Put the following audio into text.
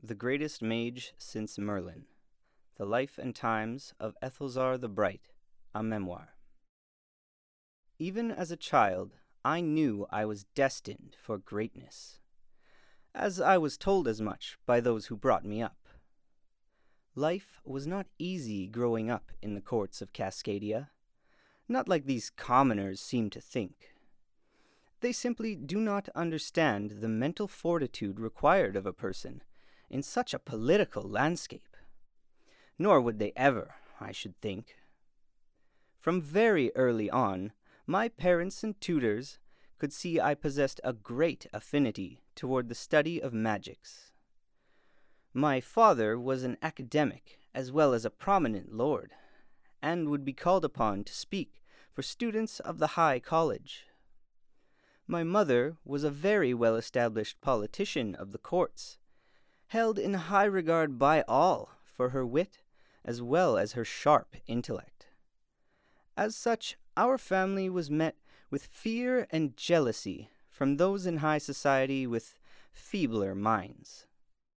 The Greatest Mage Since Merlin. The Life and Times of Ethelsar the Bright, a Memoir. Even as a child, I knew I was destined for greatness, as I was told as much by those who brought me up. Life was not easy growing up in the courts of Cascadia, not like these commoners seem to think. They simply do not understand the mental fortitude required of a person in such a political landscape. Nor would they ever, I should think. From very early on, my parents and tutors could see I possessed a great affinity toward the study of magics. My father was an academic as well as a prominent lord, and would be called upon to speak for students of the High College. My mother was a very well-established politician of the courts, held in high regard by all for her wit as well as her sharp intellect. As such, our family was met with fear and jealousy from those in high society with feebler minds.